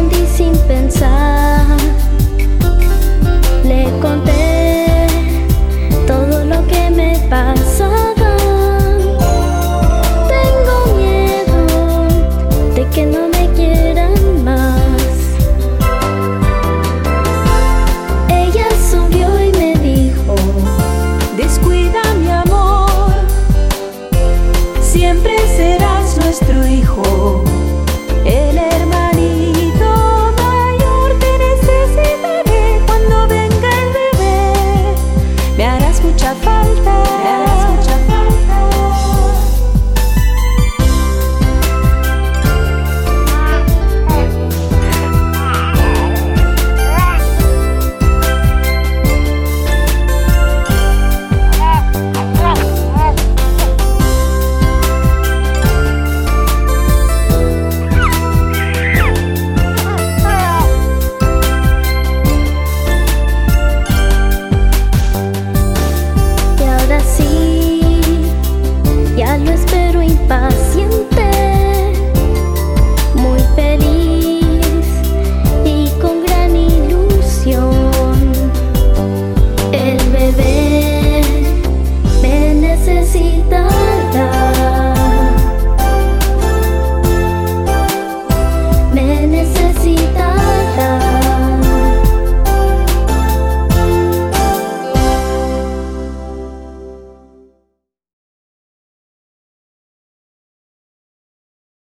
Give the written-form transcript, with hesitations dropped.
respondí sin pensar. Le conté todo lo que me pasaba. Tengo miedo de que no me quieran más. Ella sonrió y me dijo: descuida, mi amor, siempre serás nuestro hijo. El hermanito mayor te necesitaré. Cuando venga el bebé, me harás mucha falta, me harás mucha falta. Lo espero impaciente, muy feliz y con gran ilusión. El bebé me necesitará, me necesitará.